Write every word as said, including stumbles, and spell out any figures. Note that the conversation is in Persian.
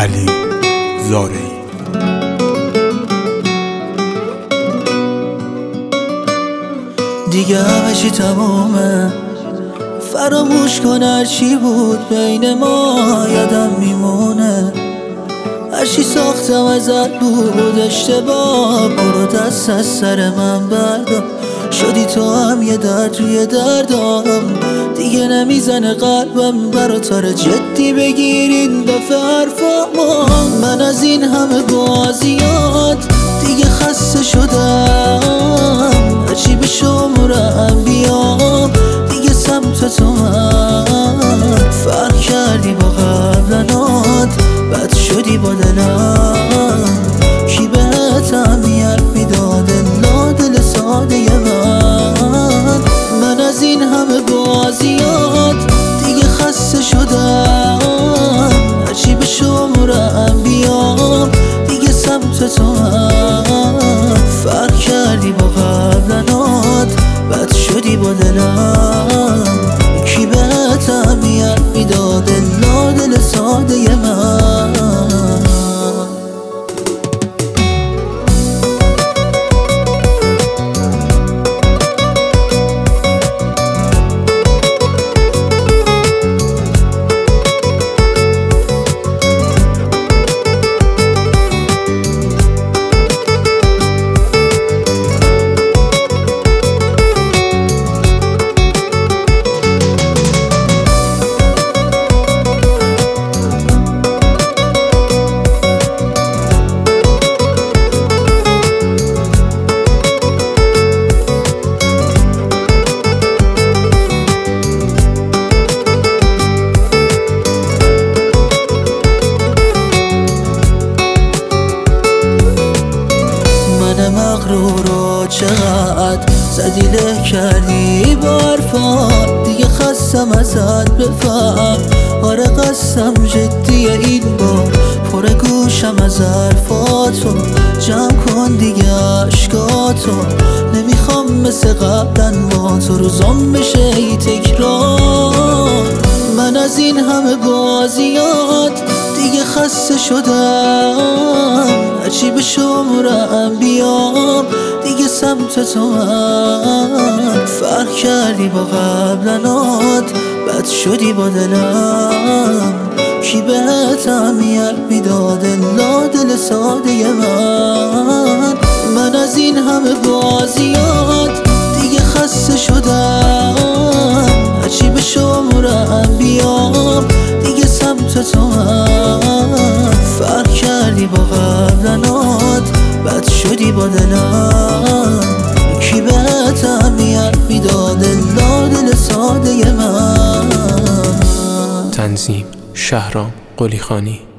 علی زارعی. دیگه همه چی تمومه، فراموش کن هرچی بود بین ما، یادم میمونه هرچی ساختم ازت بود اشتباه. برو دست از سر من بردار، شدی تو هم یه درد روی دردام. دیگه نمیزنه قلبم برا تاره جدی بگیر این دفعه حرفامو. من از این همه بازیات دیگه خسته شدم، هرچی به شمرم بیام دیگه سمت تو هم. فرق کردی با قبلنات، بد شدی با دلم. کی بهت اهمیت میداد الا دل ساده من؟ من از این همه بازیات دیگه خسته شدم، هرچی به شمرم بیام دیگه سمت تو هم. فرق کردی با قبلنات، بد شدی با دلم. کی بهت اهمیت میداد الا دل ساده من؟ مغرورو چقدر زدی له کردی با حرفات، دیگه خستم ازت بفهم. آره قصدم جدیه این بار، پر گوشم از حرفاتو. جمع کن دیگه عشقاتو، نمیخوام مثل قبلن با تو روزام بشه ای تکرار. من از این همه بازیات دیگه خسته شدم، هرچی به شمرم بیام دیگه سمت تو هم. فرق کردی با قبلنات، بد شدی با دلم. کی بهت اهمیت میداد الا دل ساده من؟ من از این همه بازیات دیگه خسته شدم، هرچی به شمرم بیام دیگه سمت تو هم. فرق کردی با قبلنات، بد شدی با دلم. کی بهت اهمیت میداد الا دل ساده من؟ تنظیم شهرام قلیخانی.